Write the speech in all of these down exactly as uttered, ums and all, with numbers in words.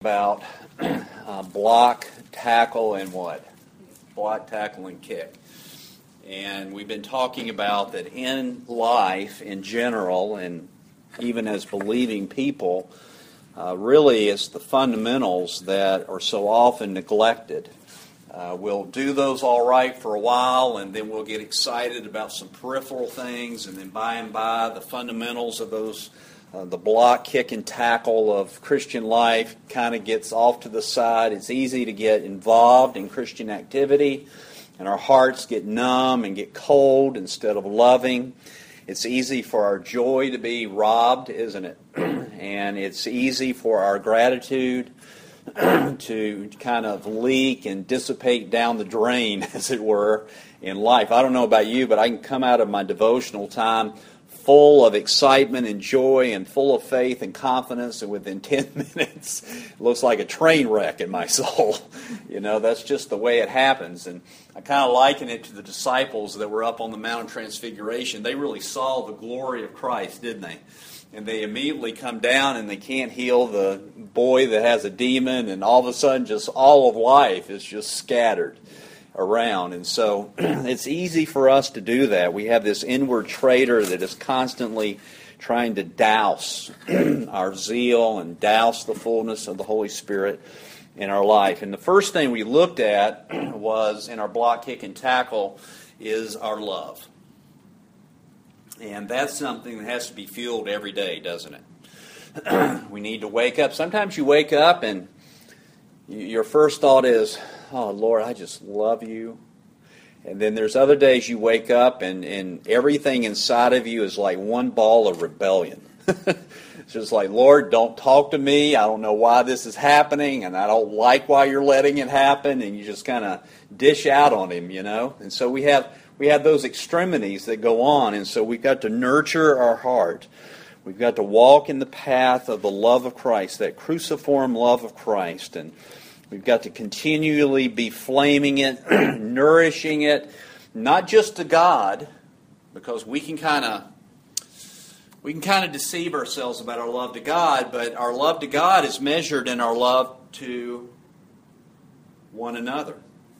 about uh, block, tackle, and what? Block, tackle, and kick. And we've been talking about that in life in general, and even as believing people, uh, really it's the fundamentals that are so often neglected. Uh, we'll do those all right for a while, and then we'll get excited about some peripheral things, and then by and by the fundamentals of those Uh, the block, kick, and tackle of Christian life kind of gets off to the side. It's easy to get involved in Christian activity, and our hearts get numb and get cold instead of loving. It's easy for our joy to be robbed, isn't it? And it's easy for our gratitude to kind of leak and dissipate down the drain, as it were, in life. I don't know about you, but I can come out of my devotional time full of excitement and joy and full of faith and confidence, and within ten minutes it looks like a train wreck in my soul. You know, that's just the way it happens. And I kind of liken it to the disciples that were up on the Mount of Transfiguration. They really saw the glory of Christ, didn't they? And they immediately come down and they can't heal the boy that has a demon, and all of a sudden just all of life is just scattered around. And so it's easy for us to do that. We have this inward traitor that is constantly trying to douse our zeal and douse the fullness of the Holy Spirit in our life. And the first thing we looked at was in our block, kick, and tackle is our love. And that's something that has to be fueled every day, doesn't it? We need to wake up. Sometimes you wake up and your first thought is, oh, Lord, I just love you. And then there's other days you wake up and, and everything inside of you is like one ball of rebellion. It's just like, Lord, don't talk to me. I don't know why this is happening, and I don't like why you're letting it happen. And you just kind of dish out on him, you know. And so we have we have those extremities that go on. And so we've got to nurture our heart. We've got to walk in the path of the love of Christ, that cruciform love of Christ. And we've got to continually be flaming it, nourishing it, not just to God, because we can kind of we can kind of deceive ourselves about our love to God, but our love to God is measured in our love to one another.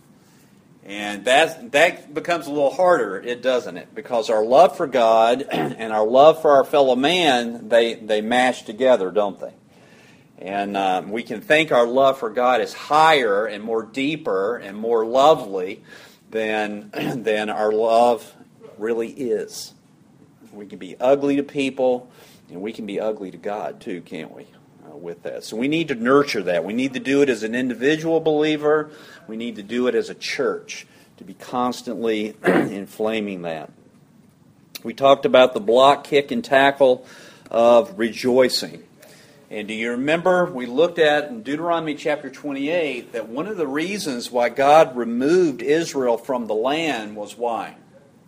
And that that becomes a little harder, it doesn't it? Because our love for God and our love for our fellow man, they, they match together, don't they? And um, we can think our love for God is higher and more deeper and more lovely than, than our love really is. We can be ugly to people, and we can be ugly to God too, can't we, uh, with that? So we need to nurture that. We need to do it as an individual believer. We need to do it as a church, to be constantly inflaming that. We talked about the block, kick, and tackle of rejoicing. And do you remember we looked at in Deuteronomy chapter twenty-eight that one of the reasons why God removed Israel from the land was why?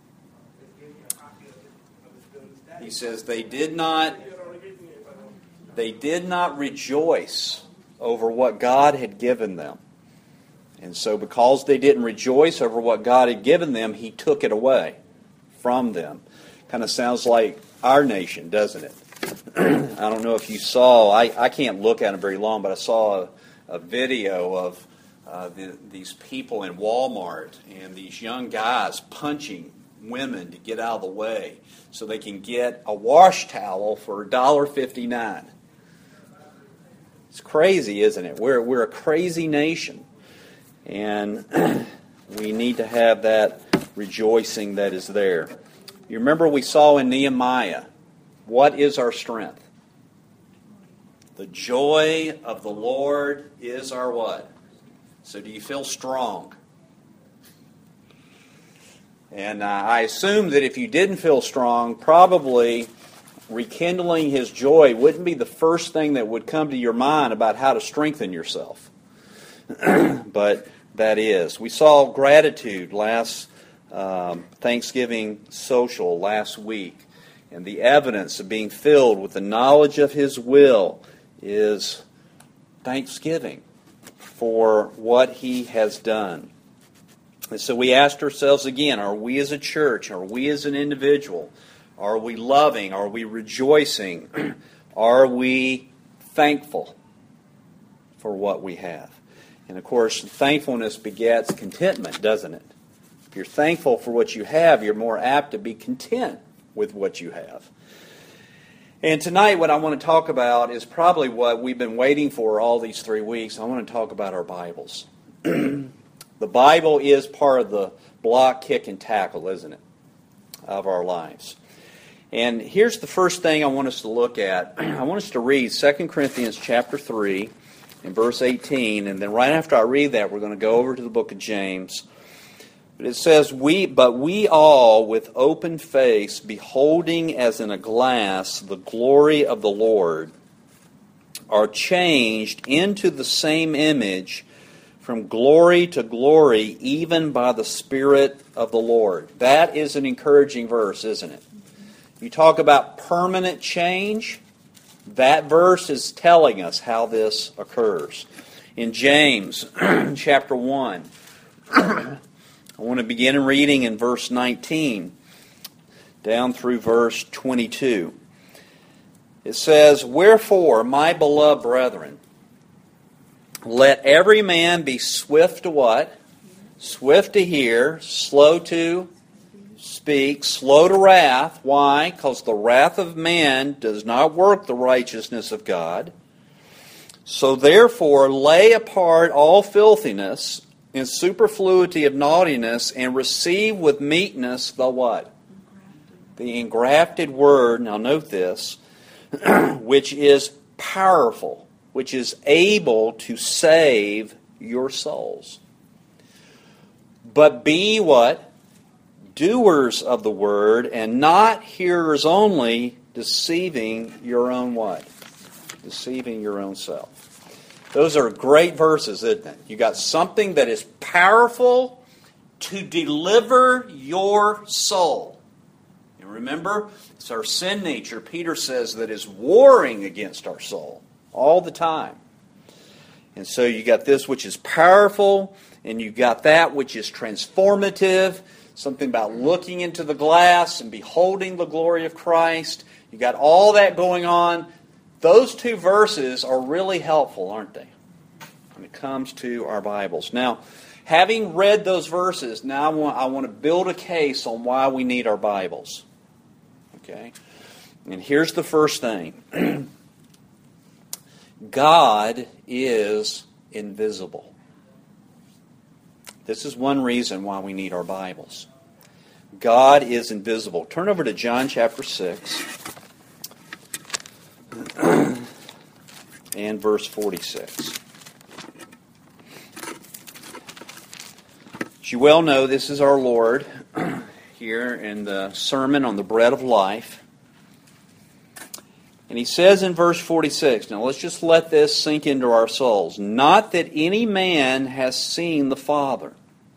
He says they did not they did not rejoice over what God had given them. And so because they didn't rejoice over what God had given them, He took it away from them. Kind of sounds like our nation, doesn't it? I don't know if you saw, I, I can't look at it very long, but I saw a, a video of uh, the, these people in Walmart and these young guys punching women to get out of the way so they can get a wash towel for one dollar fifty-nine. It's crazy, isn't it? We're, we're a crazy nation. And we need to have that rejoicing that is there. You remember we saw in Nehemiah, what is our strength? The joy of the Lord is our what? So do you feel strong? And uh, I assume that if you didn't feel strong, probably rekindling His joy wouldn't be the first thing that would come to your mind about how to strengthen yourself. But that is. We saw gratitude last um, Thanksgiving social last week. And the evidence of being filled with the knowledge of His will is thanksgiving for what He has done. And so we asked ourselves again, are we as a church, are we as an individual, are we loving, are we rejoicing, are we thankful? for what we have. And of course, thankfulness begets contentment, doesn't it? If you're thankful for what you have, you're more apt to be content with what you have. And tonight what I want to talk about is probably what we've been waiting for all these three weeks. I want to talk about our Bibles. The Bible is part of the block, kick, and tackle, isn't it, of our lives. And here's the first thing I want us to look at. I want us to read Second Corinthians chapter three and verse eighteen. And then right after I read that, we're going to go over to the book of James. But it says, "We, but we all, with open face, beholding as in a glass the glory of the Lord, are changed into the same image from glory to glory, even by the Spirit of the Lord." That is an encouraging verse, isn't it? You talk about permanent change, that verse is telling us how this occurs. In James chapter one, I want to begin reading in verse nineteen down through verse twenty-two. It says, "Wherefore, my beloved brethren, let every man be swift to" what? Swift to hear, slow to speak, slow to wrath. Why? Because the wrath of man does not work the righteousness of God. "So therefore, lay apart all filthiness and superfluity of naughtiness, and receive with meekness the" what? The engrafted word, now note this, "which is powerful, which is able to save your souls. But be" what? "Doers of the word, and not hearers only, deceiving your own" what? Deceiving your own self. Those are great verses, isn't it? You got something that is powerful to deliver your soul. And remember, it's our sin nature, Peter says, that is warring against our soul all the time. And so you got this which is powerful, and you got that which is transformative, something about looking into the glass and beholding the glory of Christ. You got all that going on. Those two verses are really helpful, aren't they, when it comes to our Bibles. Now, having read those verses, now I want, I want to build a case on why we need our Bibles. Okay? And here's the first thing. God is invisible. This is one reason why we need our Bibles. God is invisible. Turn over to John chapter six. And verse forty-six. As you well know, this is our Lord here in the Sermon on the Bread of Life. And he says in verse forty-six, now let's just let this sink into our souls. "Not that any man has seen the Father,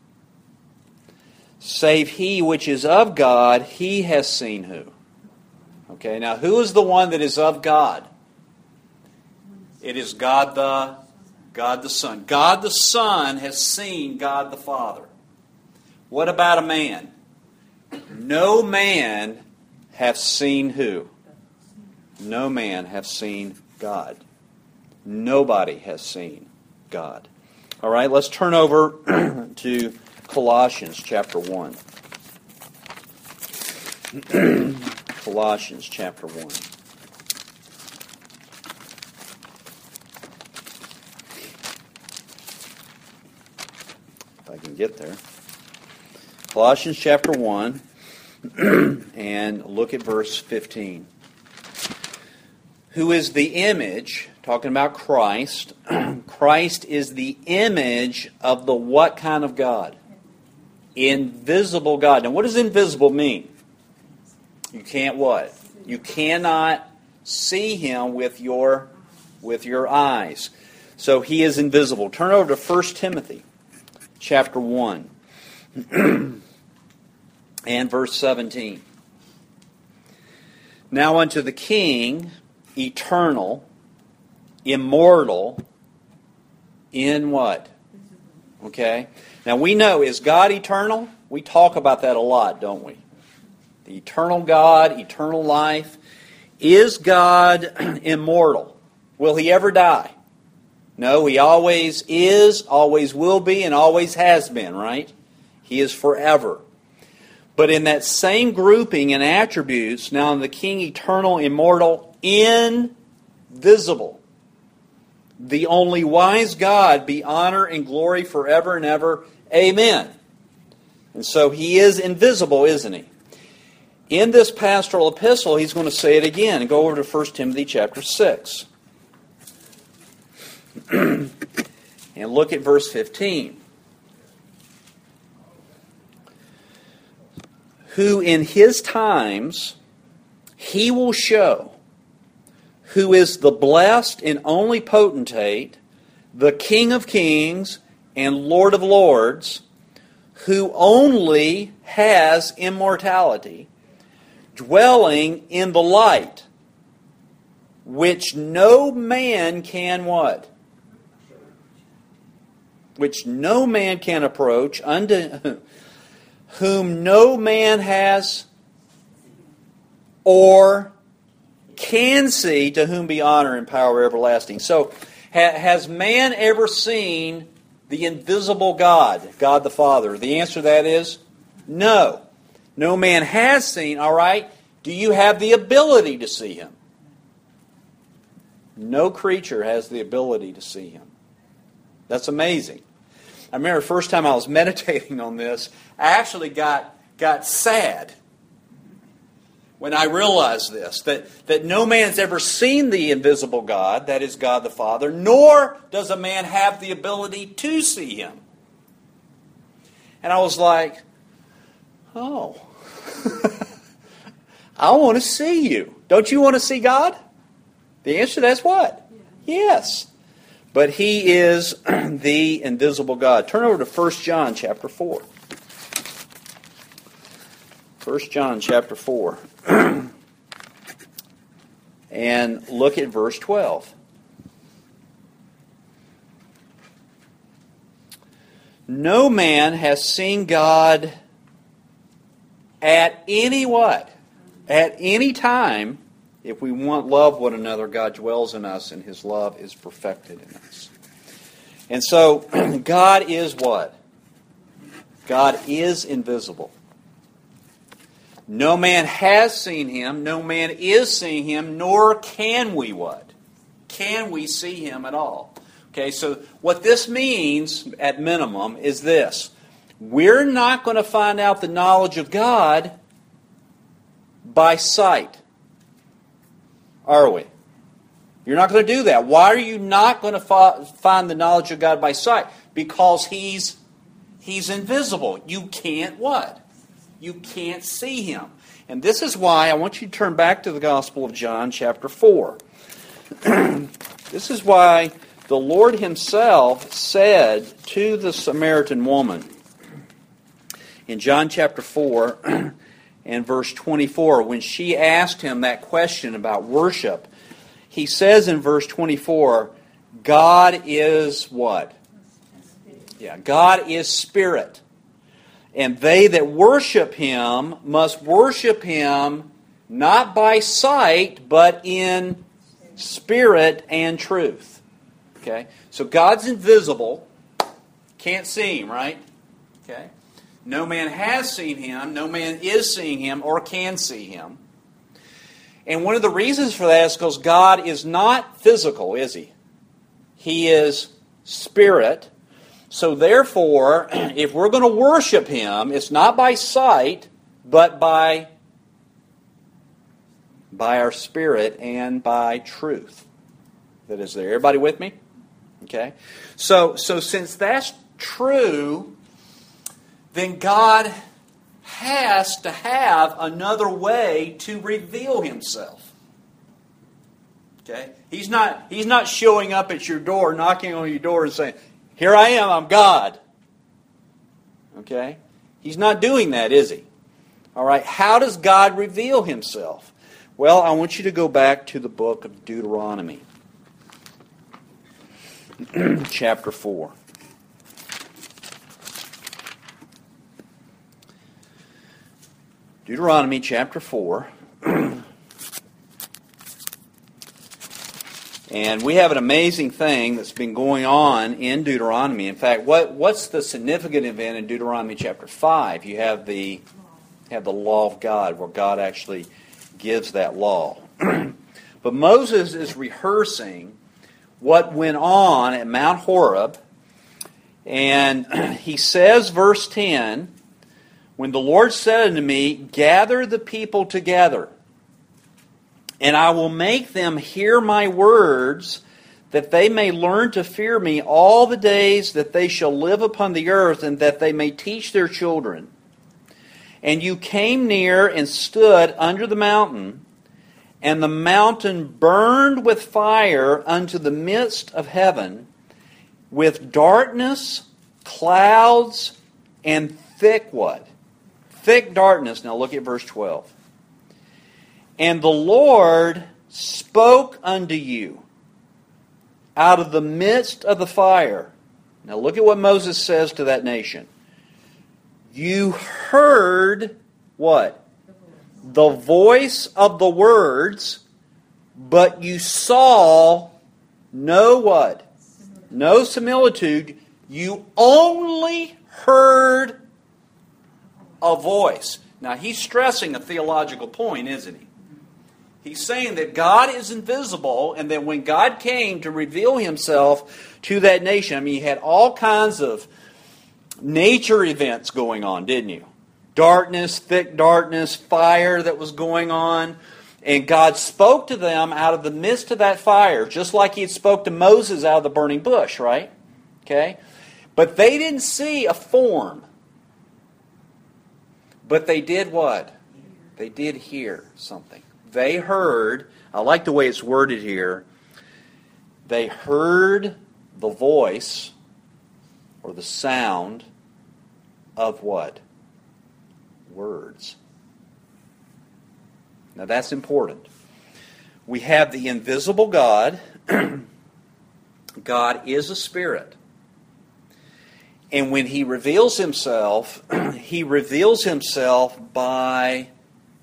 save he which is of God, he has seen" who? Okay, now who is the one that is of God? It is God the, God the Son. God the Son has seen God the Father. What about a man? No man hath seen who? No man hath seen God. Nobody has seen God. All right, let's turn over to Colossians chapter one. Colossians chapter one. If I can get there. Colossians chapter one, and look at verse fifteen. "Who is the image," talking about Christ, "Christ is the image of the" what kind of God? Invisible God. Now what does invisible mean? You can't what? You cannot see Him with your, with your eyes. So He is invisible. Turn over to First Timothy chapter one and verse seventeen. "Now unto the King, eternal, immortal, in" what? Okay. Now we know, is God eternal? We talk about that a lot, don't we? The eternal God, eternal life. Is God immortal? Will He ever die? No, He always is, always will be, and always has been, right? He is forever. But in that same grouping and attributes, now the King eternal, immortal, invisible, the only wise God, be honor and glory forever and ever. Amen. And so He is invisible, isn't He? In this pastoral epistle, he's going to say it again. Go over to First Timothy chapter six. And look at verse fifteen. Who in His times He will show, who is the blessed and only potentate, the King of kings and Lord of lords, who only has immortality, dwelling in the light, which no man can what? Which no man can approach, unto whom no man has or can see, to whom be honor and power everlasting. So, ha- has man ever seen the invisible God, God the Father? The answer to that is no. No man has seen, all right? Do you have the ability to see Him? No creature has the ability to see Him. That's amazing. I remember the first time I was meditating on this, I actually got, got sad when I realized this, that, that no man's ever seen the invisible God, that is God the Father, nor does a man have the ability to see Him. And I was like, oh, I want to see you. Don't you want to see God? The answer to that's what? Yes. But He is the invisible God. Turn over to First John chapter four. First John chapter four. And look at verse twelve. No man has seen God at any what? At any time. If we want love one another, God dwells in us, and His love is perfected in us. And so, God is what? God is invisible. No man has seen Him, no man is seeing Him, nor can we what? Can we see Him at all? Okay, so what this means, at minimum, is this. We're not going to find out the knowledge of God by sight. Are we? You're not going to do that. Why are you not going to fi- find the knowledge of God by sight? Because He's He's invisible. You can't what? You can't see Him. And this is why I want you to turn back to the Gospel of John chapter four. This is why the Lord Himself said to the Samaritan woman in John chapter four and verse twenty-four, when she asked Him that question about worship, He says in verse twenty-four, God is what? Yeah, God is spirit. And they that worship Him must worship Him not by sight, but in spirit and truth. Okay? So God's invisible. Can't see Him, right? Okay? No man has seen Him. No man is seeing Him or can see Him. And one of the reasons for that is because God is not physical, is He? He is spirit. So therefore, if we're going to worship Him, it's not by sight, but by, by our spirit and by truth that is there. Everybody with me? Okay. So, so since that's true, then God has to have another way to reveal Himself. Okay? He's not, he's not showing up at your door, knocking on your door and saying, here I am, I'm God. Okay? He's not doing that, is He? All right, how does God reveal Himself? Well, I want you to go back to the book of Deuteronomy. Chapter four. Deuteronomy chapter four. And we have an amazing thing that's been going on in Deuteronomy. In fact, what, what's the significant event in Deuteronomy chapter five? You have the, have the law of God, where God actually gives that law. But Moses is rehearsing what went on at Mount Horeb. And he says, verse ten, when the Lord said unto me, gather the people together, and I will make them hear my words, that they may learn to fear me all the days that they shall live upon the earth, and that they may teach their children. And you came near and stood under the mountain, and the mountain burned with fire unto the midst of heaven, with darkness, clouds, and thick what? Thick darkness. Now look at verse twelve. And the Lord spoke unto you out of the midst of the fire. Now look at what Moses says to that nation. You heard what? The voice of the words, but you saw no what? No similitude. You only heard a voice. Now he's stressing a theological point, isn't he? He's saying that God is invisible, and that when God came to reveal himself to that nation, I mean, you had all kinds of nature events going on, didn't you? Darkness, thick darkness, fire that was going on. And God spoke to them out of the midst of that fire, just like he had spoke to Moses out of the burning bush, right? Okay? But they didn't see a form. But they did what? They did hear something. They heard, I like the way it's worded here, they heard the voice or the sound of what? Words. Now that's important. We have the invisible God. God is a spirit. And when he reveals himself, he reveals himself by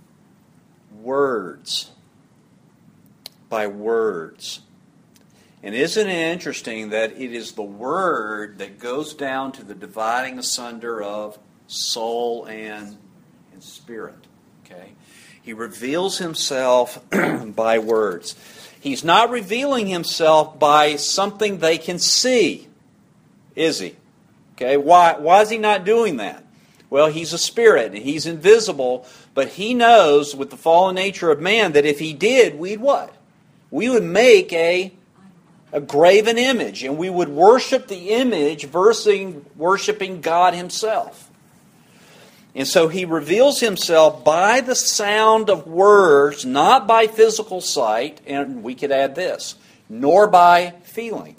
words. By words. And isn't it interesting that it is the word that goes down to the dividing asunder of soul and, and spirit? Okay? He reveals himself by words. He's not revealing himself by something they can see, is he? Okay, why, why is he not doing that? Well, he's a spirit, and he's invisible, but he knows with the fallen nature of man that if he did, we'd what? We would make a, a graven image, and we would worship the image versus worshiping God himself. And so he reveals himself by the sound of words, not by physical sight, and we could add this, nor by feeling.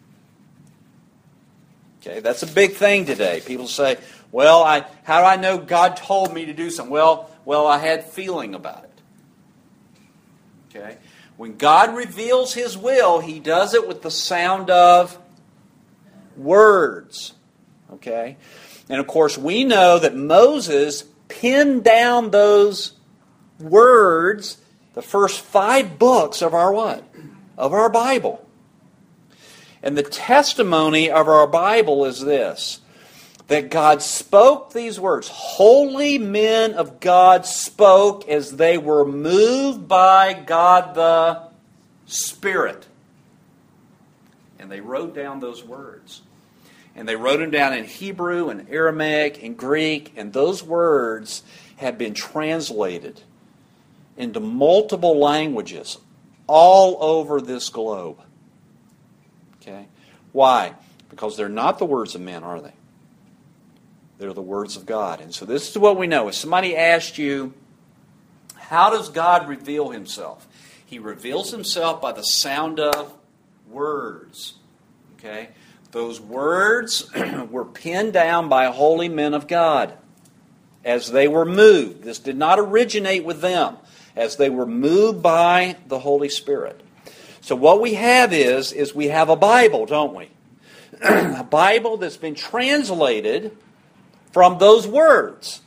Okay, that's a big thing today. People say, well, I, how do I know God told me to do something? Well, well, I had feeling about it. Okay? When God reveals his will, he does it with the sound of words. Okay? And of course, we know that Moses pinned down those words, the first five books of our what? Of our Bible. And the testimony of our Bible is this, that God spoke these words. Holy men of God spoke as they were moved by God the Spirit. And they wrote down those words. And they wrote them down in Hebrew and Aramaic and Greek, and those words have been translated into multiple languages all over this globe. Okay? Why? Because they're not the words of men, are they? They're the words of God. And so this is what we know. If somebody asked you, how does God reveal himself? He reveals himself by the sound of words. Okay? Those words were pinned down by holy men of God as they were moved. This did not originate with them. As they were moved by the Holy Spirit. So what we have is, is we have a Bible, don't we? A Bible that's been translated from those words.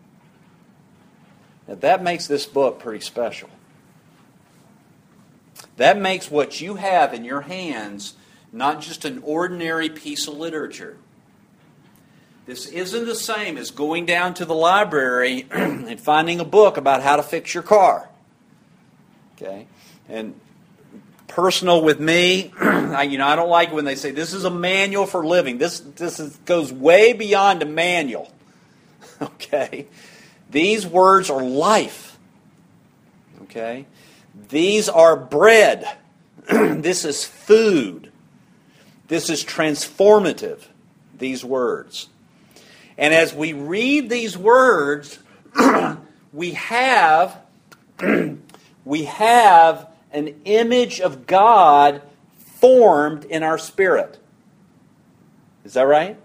Now that makes this book pretty special. That makes what you have in your hands not just an ordinary piece of literature. This isn't the same as going down to the library and finding a book about how to fix your car. Okay? And personal with me, I, you know, I don't like it when they say this is a manual for living. This this is, goes way beyond a manual. Okay? These words are life. Okay? These are bread. This is food. This is transformative, these words. And as we read these words, we have we have an image of God formed in our spirit. Is that right?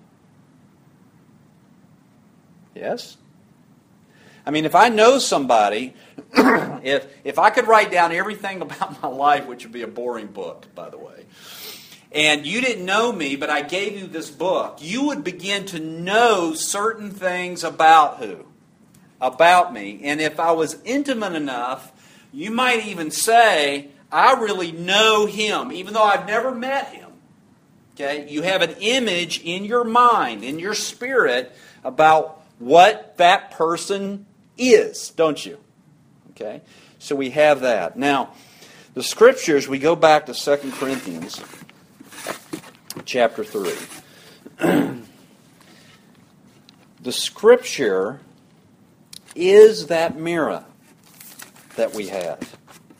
Yes? I mean, if I know somebody, if if I could write down everything about my life, which would be a boring book, by the way, and you didn't know me, but I gave you this book, you would begin to know certain things about who? About me. And if I was intimate enough, you might even say, I really know him, even though I've never met him. Okay? You have an image in your mind, in your spirit, about what that person is, don't you? Okay? So we have that. Now, the Scriptures, we go back to Second Corinthians chapter three. The Scripture is that mirror that we have.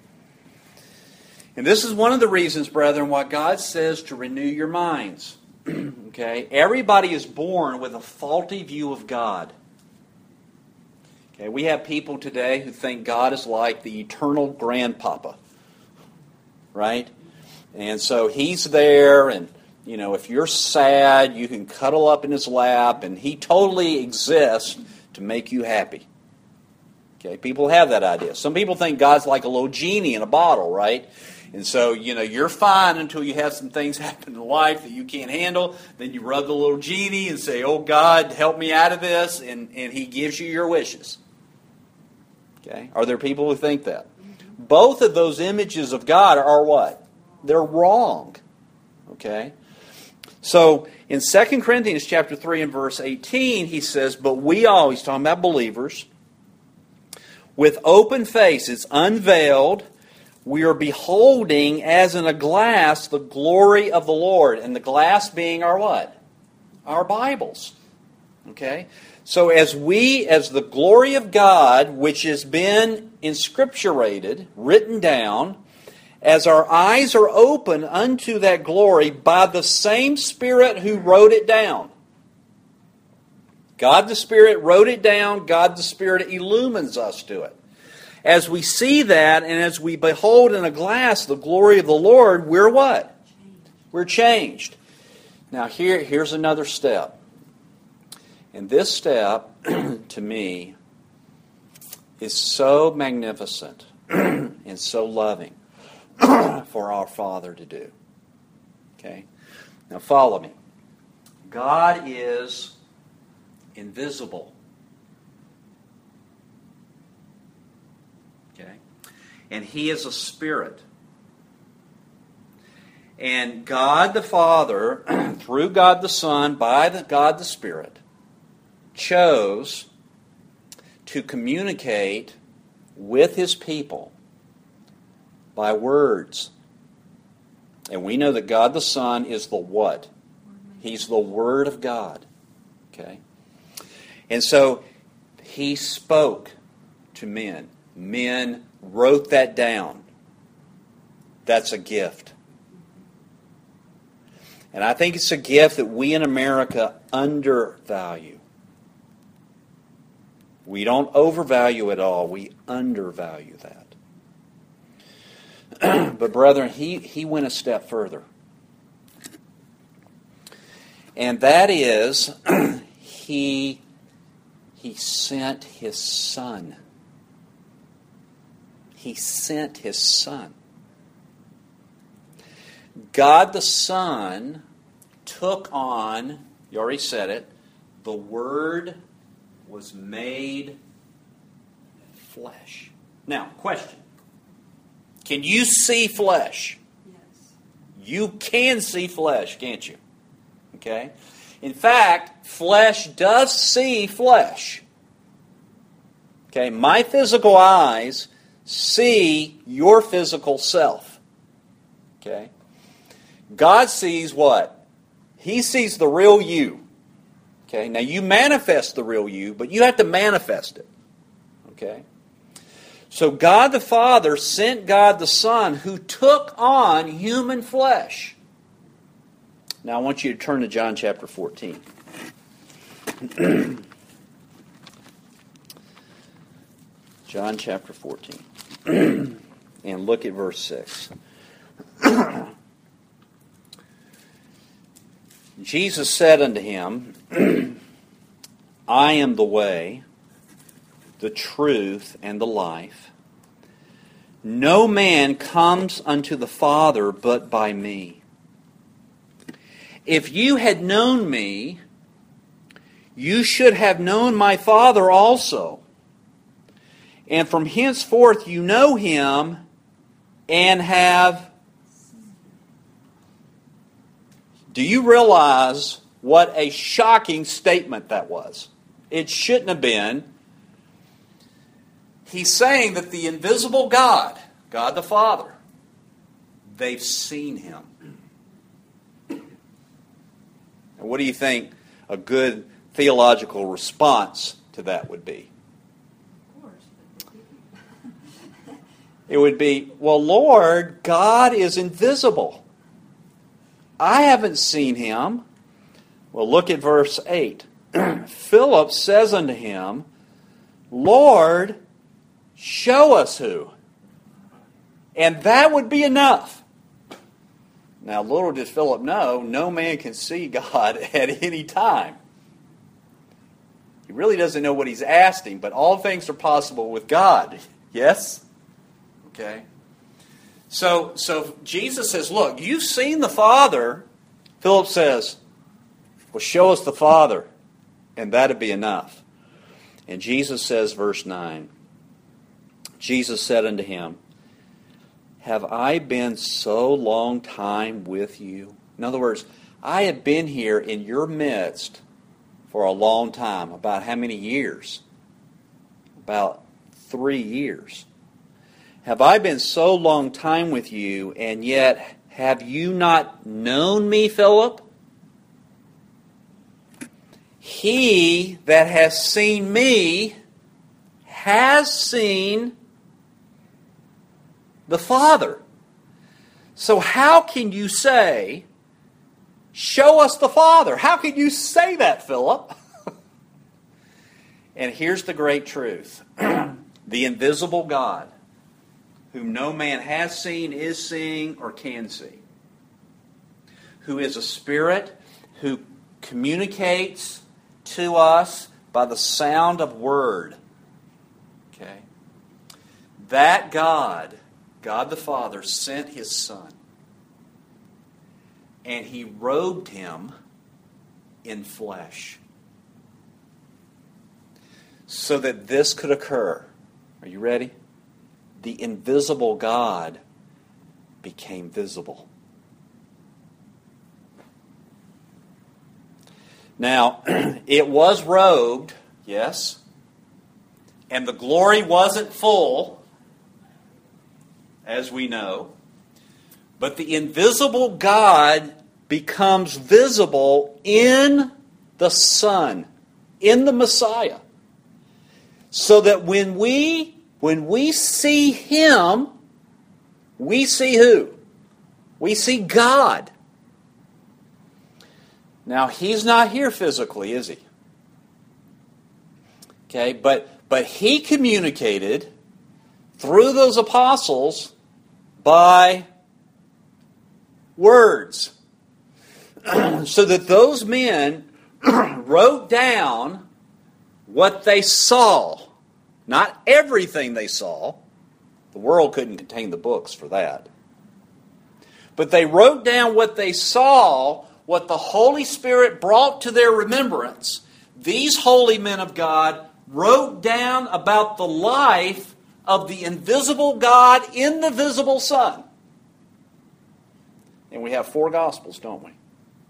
And this is one of the reasons, brethren, why God says to renew your minds. Okay? Everybody is born with a faulty view of God. Okay? We have people today who think God is like the eternal grandpapa. Right? And so He's there, and you know, if you're sad, you can cuddle up in His lap, and He totally exists to make you happy. Okay, people have that idea. Some people think God's like a little genie in a bottle, right? And so, you know, you're fine until you have some things happen in life that you can't handle. Then you rub the little genie and say, oh, God, help me out of this, and, and He gives you your wishes. Okay? Are there people who think that? Both of those images of God are what? They're wrong. Okay? So, in Second Corinthians chapter three and verse eighteen, he says, but we all, he's talking about believers, with open faces, unveiled, we are beholding as in a glass the glory of the Lord. And the glass being our what? Our Bibles. Okay? So as we, as the glory of God, which has been inscripturated, written down, as our eyes are open unto that glory by the same Spirit who wrote it down. God the Spirit wrote it down. God the Spirit illumines us to it. As we see that and as we behold in a glass the glory of the Lord, we're what? We're changed. Now here, here's another step. And this step, to me, is so magnificent and so loving for our Father to do. Okay? Now follow me. God is invisible. Okay? And He is a spirit. And God the Father, through God the Son, by the God the Spirit, chose to communicate with His people by words. And we know that God the Son is the what? He's the Word of God. Okay? And so He spoke to men. Men wrote that down. That's a gift. And I think it's a gift that we in America undervalue. We don't overvalue it all. We undervalue that. But brethren, he, he went a step further. And that is, he, he sent His Son. He sent His Son. God the Son took on, you already said it, the Word was made flesh. Now, question. Can you see flesh? Yes. You can see flesh, can't you? Okay? In fact, flesh does see flesh. Okay? My physical eyes see your physical self. Okay? God sees what? He sees the real you. Okay? Now you manifest the real you, but you have to manifest it. Okay? So God the Father sent God the Son who took on human flesh. Now I want you to turn to John chapter fourteen. John chapter fourteen. And look at verse six. Jesus said unto him, I am the way, the truth, and the life. No man comes unto the Father but by me. If you had known me, you should have known my Father also. And from henceforth you know him and have... Do you realize what a shocking statement that was? It shouldn't have been. He's saying that the invisible God, God the Father, they've seen him. And what do you think a good theological response to that would be? Of course. It would be, well, Lord, God is invisible. I haven't seen him. Well, look at verse eight. Philip says unto him, Lord, show us who. And that would be enough. Now, little did Philip know, no man can see God at any time. He really doesn't know what he's asked him, but all things are possible with God. Yes? Okay. So, so Jesus says, look, you've seen the Father. Philip says, well, show us the Father, and that'd be enough. And Jesus says, verse nine, Jesus said unto him, have I been so long time with you? In other words, I have been here in your midst for a long time. About how many years? About three years. Have I been so long time with you, and yet have you not known me, Philip? He that has seen me has seen the Father. So how can you say, show us the Father? How can you say that, Philip? And here's the great truth. The invisible God, whom no man has seen, is seeing, or can see, who is a spirit, who communicates to us by the sound of word. Okay? That God, God the Father, sent His Son, and He robed Him in flesh, so that this could occur. Are you ready? The invisible God became visible. Now, it was robed, yes, and the glory wasn't full, as we know, but the invisible God becomes visible in the Son, in the Messiah, so that when we when we see Him, we see who? We see God. Now, He's not here physically, is He? Okay, but but He communicated through those apostles by words, so that those men wrote down what they saw. Not everything they saw. The world couldn't contain the books for that. But they wrote down what they saw, what the Holy Spirit brought to their remembrance. These holy men of God wrote down about the life of the invisible God in the visible Son. And we have four Gospels, don't we?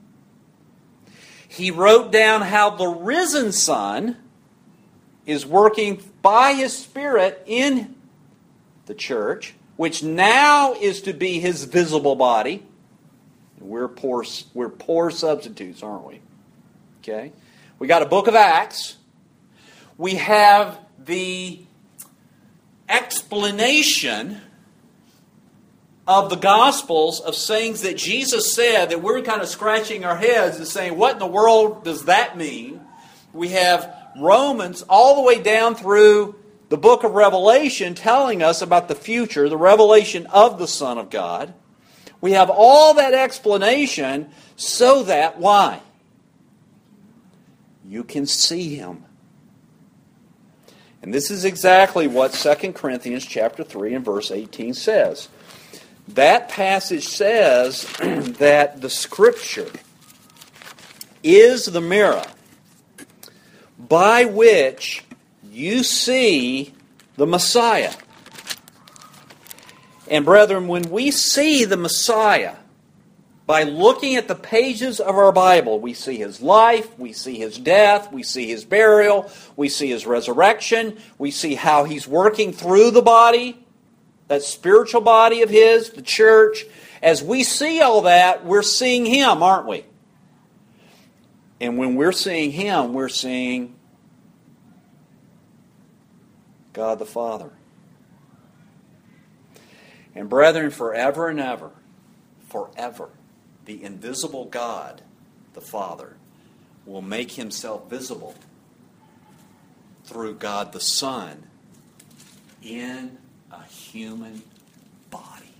He wrote down how the risen Son is working by His Spirit in the church, which now is to be His visible body. We're poor, we're poor substitutes, aren't we? Okay. We got a book of Acts. We have the explanation of the Gospels of sayings that Jesus said that we're kind of scratching our heads and saying, what in the world does that mean? We have Romans all the way down through the book of Revelation telling us about the future, the revelation of the Son of God. We have all that explanation so that, why? You can see Him. And this is exactly what Second Corinthians chapter three and verse eighteen says. That passage says that the Scripture is the mirror by which you see the Messiah. And brethren, when we see the Messiah, by looking at the pages of our Bible, we see His life, we see His death, we see His burial, we see His resurrection, we see how He's working through the body, that spiritual body of His, the church. As we see all that, we're seeing Him, aren't we? And when we're seeing Him, we're seeing God the Father. And brethren, forever and ever, forever, the invisible God, the Father, will make Himself visible through God the Son in a human body.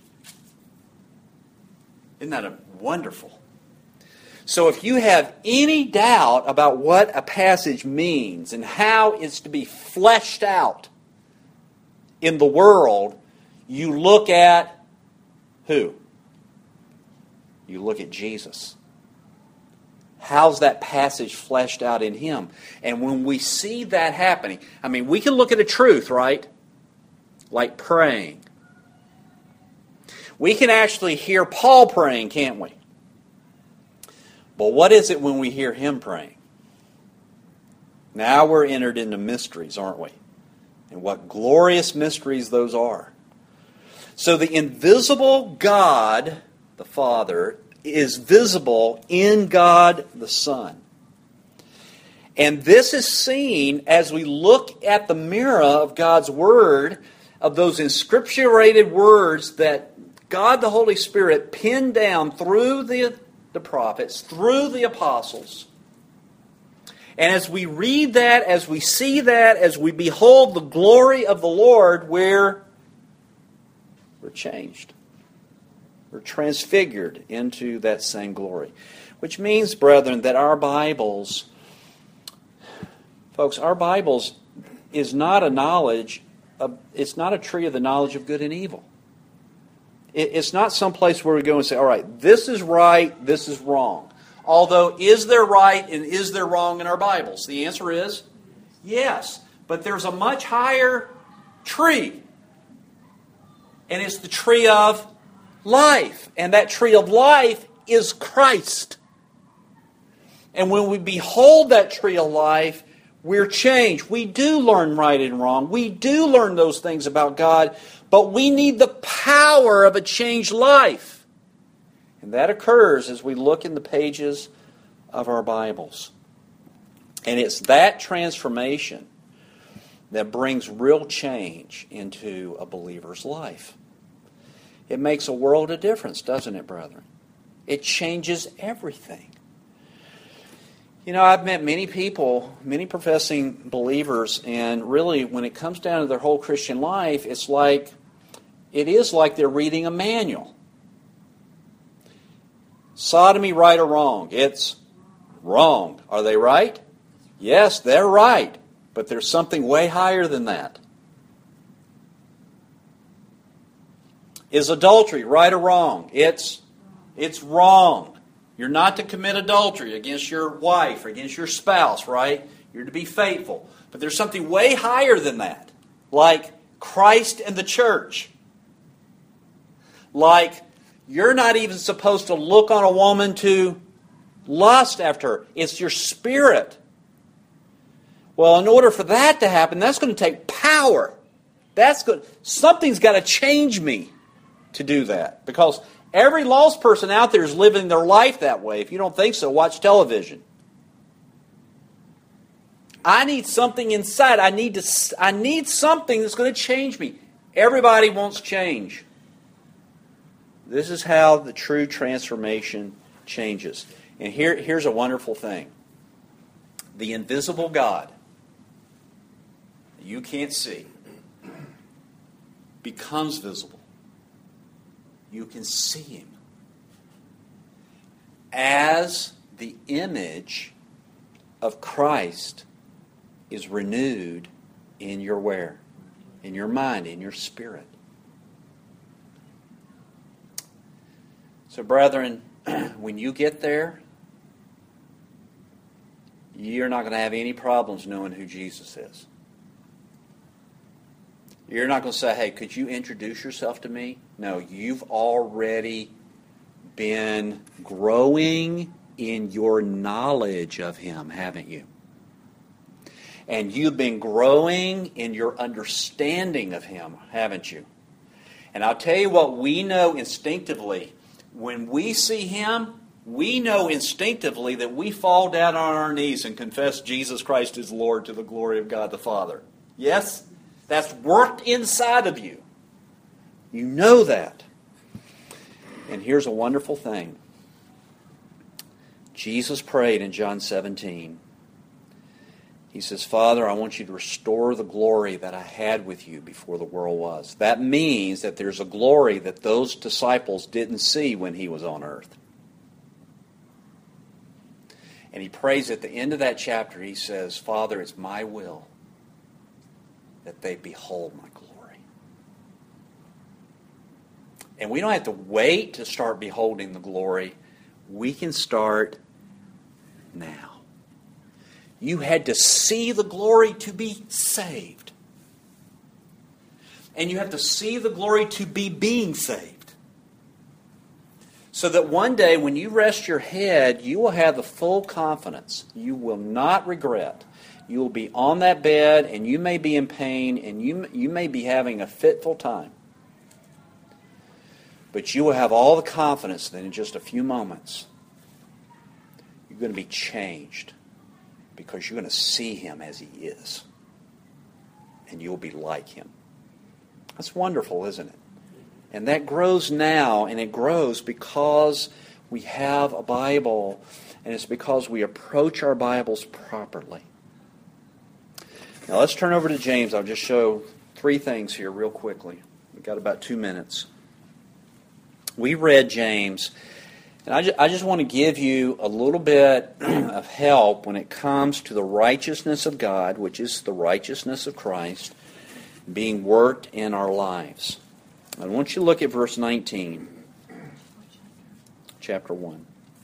Isn't that a wonderful? So if you have any doubt about what a passage means and how it's to be fleshed out in the world, you look at who? You look at Jesus. How's that passage fleshed out in Him? And when we see that happening, I mean, we can look at a truth, right? Like praying. We can actually hear Paul praying, can't we? But what is it when we hear him praying? Now we're entered into mysteries, aren't we? And what glorious mysteries those are. So the invisible God, the Father, is visible in God the Son. And this is seen as we look at the mirror of God's Word, of those inscripturated words that God the Holy Spirit pinned down through the, the prophets, through the apostles. And as we read that, as we see that, as we behold the glory of the Lord, we're, we're changed. We're transfigured into that same glory. Which means, brethren, that our Bibles, folks, our Bibles is not a knowledge, of, it's not a tree of the knowledge of good and evil. It, it's not some place where we go and say, all right, this is right, this is wrong. Although, is there right and is there wrong in our Bibles? The answer is yes. But there's a much higher tree. And it's the tree of life. And that tree of life is Christ. And when we behold that tree of life, we're changed. We do learn right and wrong. We do learn those things about God. But we need the power of a changed life. And that occurs as we look in the pages of our Bibles. And it's that transformation that brings real change into a believer's life. It makes a world of difference, doesn't it, brethren? It changes everything. You know, I've met many people, many professing believers, and really when it comes down to their whole Christian life, it's like, it is like they're reading a manual. Sodomy, right or wrong? It's wrong. Are they right? Yes, they're right. But there's something way higher than that. Is adultery right or wrong? It's, it's wrong. You're not to commit adultery against your wife or against your spouse, right? You're to be faithful. But there's something way higher than that. Like Christ and the church. Like, you're not even supposed to look on a woman to lust after her. It's your spirit. Well, in order for that to happen, that's going to take power. That's good. Something's got to change me to do that. Because every lost person out there is living their life that way. If you don't think so, watch television. I need something inside. I need to. I need something that's going to change me. Everybody wants change. This is how the true transformation changes. And here, here's a wonderful thing. The invisible God, you can't see, becomes visible. You can see Him as the image of Christ is renewed in your where? In your mind, in your spirit. So, brethren, when you get there, you're not going to have any problems knowing who Jesus is. You're not going to say, hey, could you introduce yourself to me? No, you've already been growing in your knowledge of Him, haven't you? And you've been growing in your understanding of Him, haven't you? And I'll tell you what we know instinctively. When we see Him, we know instinctively that we fall down on our knees and confess Jesus Christ is Lord to the glory of God the Father. Yes? That's worked inside of you. You know that. And here's a wonderful thing. Jesus prayed in John seventeen. He says, Father, I want you to restore the glory that I had with you before the world was. That means that there's a glory that those disciples didn't see when He was on earth. And He prays at the end of that chapter, He says, Father, it's my will that they behold my glory. And we don't have to wait to start beholding the glory. We can start now. You had to see the glory to be saved. And you have to see the glory to be being saved. So that one day when you rest your head, you will have the full confidence. You will not regret. You will be on that bed and you may be in pain and you, you may be having a fitful time. But you will have all the confidence that in just a few moments you're going to be changed. Because you're going to see Him as He is. And you'll be like Him. That's wonderful, isn't it? And that grows now, and it grows because we have a Bible, and it's because we approach our Bibles properly. Now let's turn over to James. I'll just show three things here real quickly. We've got about two minutes. We read James. And I just, I just want to give you a little bit of help when it comes to the righteousness of God, which is the righteousness of Christ, being worked in our lives. I want you to look at verse nineteen, chapter one.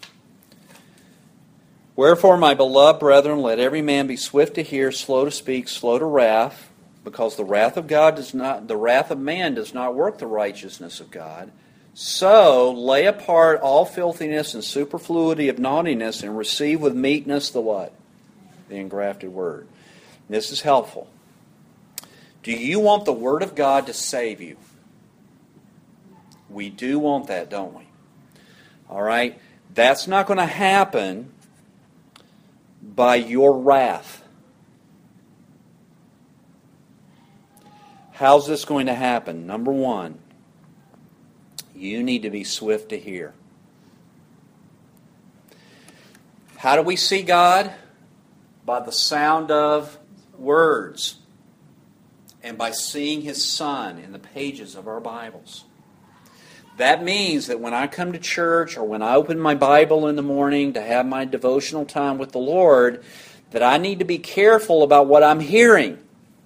Wherefore, my beloved brethren, let every man be swift to hear, slow to speak, slow to wrath, because the wrath of God does not, the wrath of man does not work the righteousness of God. So lay apart all filthiness and superfluity of naughtiness and receive with meekness the what? The engrafted word. This is helpful. Do you want the Word of God to save you? We do want that, don't we? All right? That's not going to happen by your wrath. How's this going to happen? Number one, you need to be swift to hear. How do we see God? By the sound of words. And by seeing His Son in the pages of our Bibles. That means that when I come to church or when I open my Bible in the morning to have my devotional time with the Lord, that I need to be careful about what I'm hearing.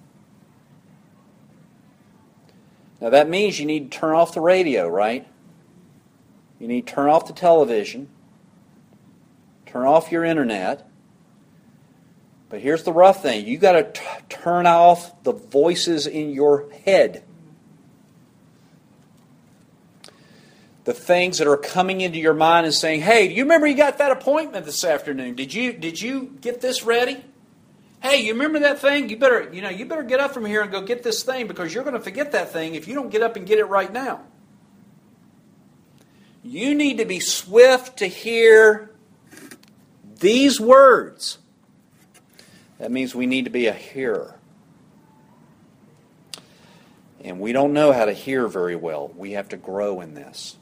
Now that means you need to turn off the radio, right? You need to turn off the television, turn off your internet, But here's the rough thing. You got to t- turn off the voices in your head. The things that are coming into your mind and saying, hey, do you remember you got that appointment this afternoon? Did you did you get this ready? Hey, you remember that thing? You better, you know, you better get up from here and go get this thing because you're going to forget that thing if you don't get up and get it right now. You need to be swift to hear these words. That means we need to be a hearer. And we don't know how to hear very well. We have to grow in this.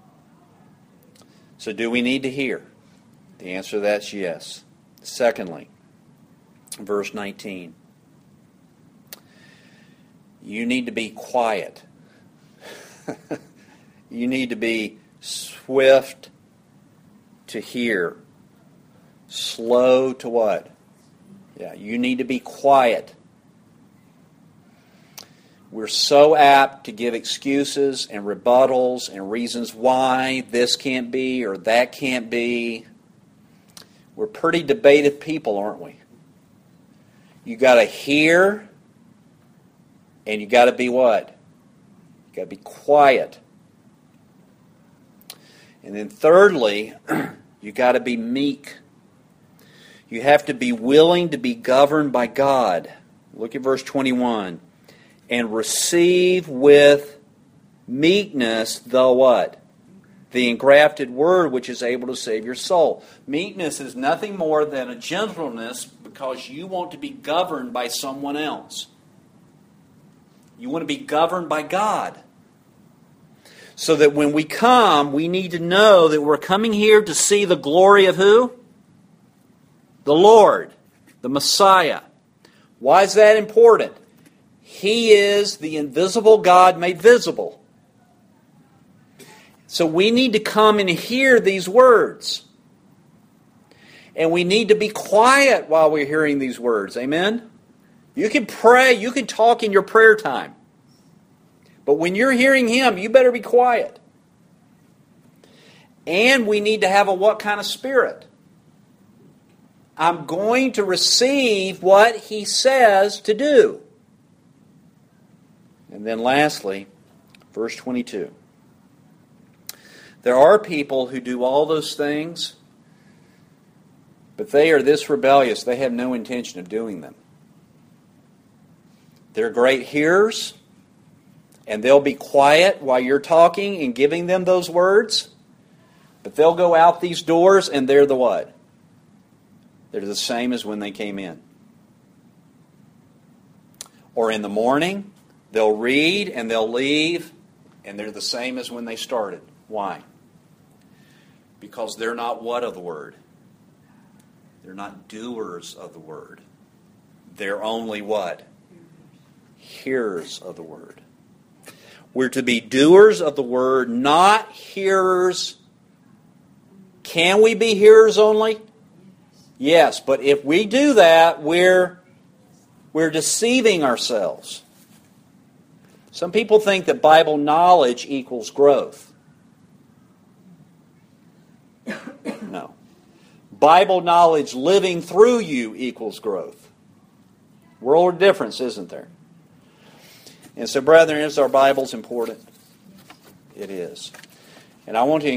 So do we need to hear? The answer to that is yes. Secondly, verse nineteen. You need to be quiet. You need to be swift to hear. Slow to what? Yeah, you need to be quiet. We're so apt to give excuses and rebuttals and reasons why this can't be or that can't be. We're pretty debated people, aren't we? You got to hear, and you got to be what? You got to be quiet. And then thirdly, you got to be meek. You have to be willing to be governed by God. Look at verse twenty-one. And receive with meekness the what? The engrafted word which is able to save your soul. Meekness is nothing more than a gentleness because you want to be governed by someone else. You want to be governed by God. So that when we come, we need to know that we're coming here to see the glory of who? The Lord, the Messiah. Why is that important? He is the invisible God made visible. So we need to come and hear these words. And we need to be quiet while we're hearing these words. Amen? You can pray, you can talk in your prayer time. But when you're hearing Him, you better be quiet. And we need to have a what kind of spirit? I'm going to receive what He says to do. And then lastly, verse twenty-two. There are people who do all those things, but they are this rebellious, they have no intention of doing them. They're great hearers, and they'll be quiet while you're talking and giving them those words, but they'll go out these doors and they're the what? They're the same as when they came in. Or in the morning, they'll read and they'll leave, and they're the same as when they started. Why? Because they're not what of the Word? They're not doers of the Word. They're only what? Hearers of the Word. We're to be doers of the Word, not hearers. Can we be hearers only? Yes, but if we do that, we're, we're deceiving ourselves. Some people think that Bible knowledge equals growth. No. Bible knowledge living through you equals growth. World of difference, isn't there? And so, brethren, is our Bibles important? It is. And I want to